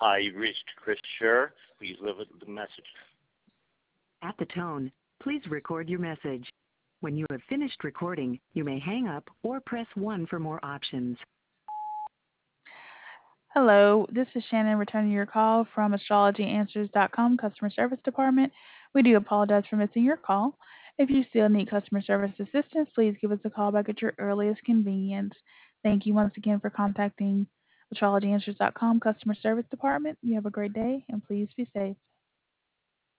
Hi, you've reached Chris Scher. Please leave the message. At the tone, please record your message. When you have finished recording, you may hang up or press 1 for more options. Hello, this is Shannon returning your call from astrologyanswers.com customer service department. We do apologize for missing your call. If you still need customer service assistance, please give us a call back at your earliest convenience. Thank you once again for contacting astrologyanswers.com customer service department. You have a great day and please be safe.